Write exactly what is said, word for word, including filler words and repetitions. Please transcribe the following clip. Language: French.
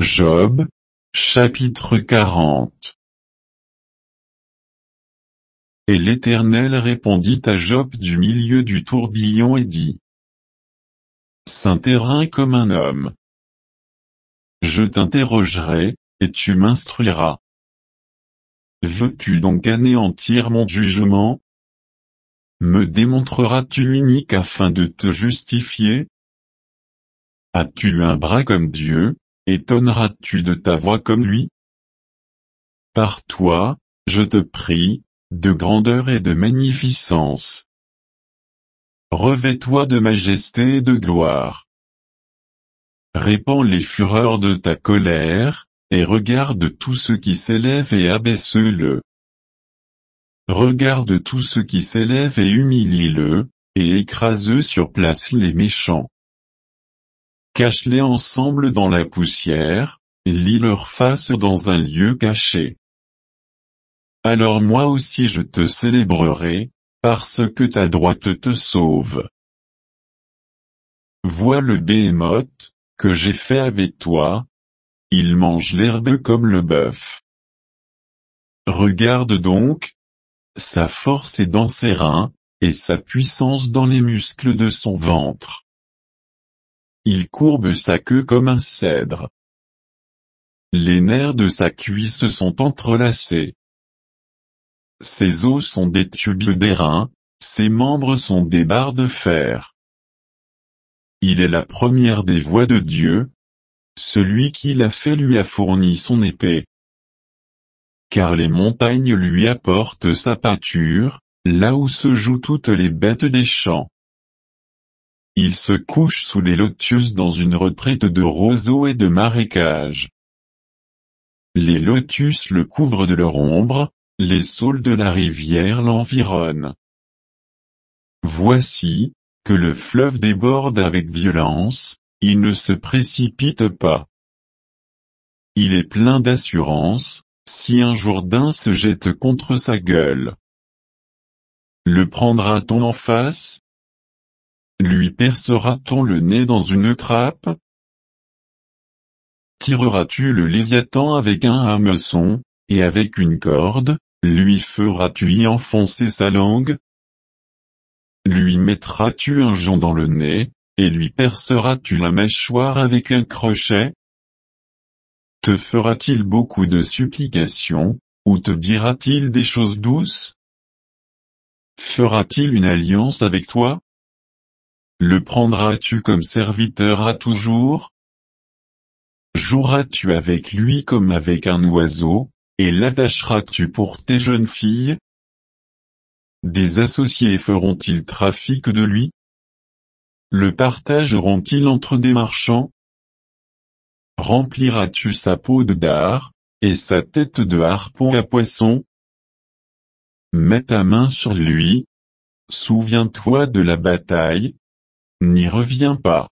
Job, chapitre quarante. Et l'Éternel répondit à Job du milieu du tourbillon et dit: Saint terrain comme un homme. Je t'interrogerai, et tu m'instruiras. Veux-tu donc anéantir mon jugement? Me démontreras-tu unique afin de te justifier? As-tu un bras comme Dieu? Étonneras-tu de ta voix comme lui? Par toi, je te prie, de grandeur et de magnificence. Revêt-toi de majesté et de gloire. Répands les fureurs de ta colère, et regarde tout ce qui s'élève et abaisse-le. Regarde tout ce qui s'élève et humilie-le, et écrase sur place les méchants. Cache-les ensemble dans la poussière, et lis leur face dans un lieu caché. Alors moi aussi je te célébrerai, parce que ta droite te sauve. Vois le béhémoth, que j'ai fait avec toi. Il mange l'herbe comme le bœuf. Regarde donc, sa force est dans ses reins, et sa puissance dans les muscles de son ventre. Il courbe sa queue comme un cèdre. Les nerfs de sa cuisse sont entrelacés. Ses os sont des tubes d'airain, ses membres sont des barres de fer. Il est la première des voix de Dieu. Celui qui l'a fait lui a fourni son épée. Car les montagnes lui apportent sa pâture, là où se jouent toutes les bêtes des champs. Il se couche sous les lotus dans une retraite de roseaux et de marécages. Les lotus le couvrent de leur ombre, les saules de la rivière l'environnent. Voici, que le fleuve déborde avec violence, il ne se précipite pas. Il est plein d'assurance, si un Jourdain se jette contre sa gueule. Le prendra-t-on en face? Lui percera-t-on le nez dans une trappe? Tireras-tu le Léviathan avec un hameçon, et avec une corde, lui feras-tu y enfoncer sa langue? Lui mettras-tu un jonc dans le nez, et lui perceras-tu la mâchoire avec un crochet? Te fera-t-il beaucoup de supplications, ou te dira-t-il des choses douces? Fera-t-il une alliance avec toi? Le prendras-tu comme serviteur à toujours? Joueras-tu avec lui comme avec un oiseau, et l'attacheras-tu pour tes jeunes filles? Des associés feront-ils trafic de lui? Le partageront-ils entre des marchands? Rempliras-tu sa peau de dard, et sa tête de harpon à poisson? Mets ta main sur lui. Souviens-toi de la bataille. N'y reviens pas.